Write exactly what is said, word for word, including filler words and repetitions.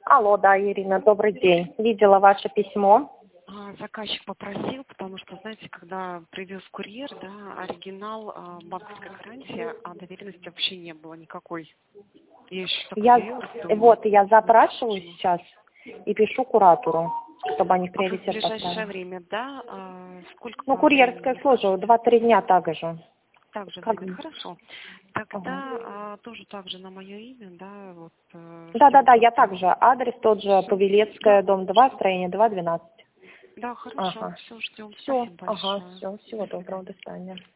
Алло, да, Ирина, добрый день. Видела ваше письмо. А, Заказчик попросил, потому что, знаете, когда привез курьер, да, оригинал а, банковской гарантии, а доверенности вообще не было никакой. Я еще так Я, удивилась, думаю, вот, я запрашиваю сейчас и пишу куратору, чтобы они а вы в приоритет ближайшее поставили. время, да, а, сколько Ну, по курьерская времени? служба, два-три дня также. Также Как? займет, хорошо. Ага. Тогда а, тоже так же на мое имя, да, вот, э, ждем Да-да-да, я тогда. также. Адрес тот же, Все. Павелецкая, Да, дом два, строение два, двенадцать. да, хорошо, Ага. все, ждем. Все, Спасибо ага, большое. все. Всего До доброго, свидания. до свидания.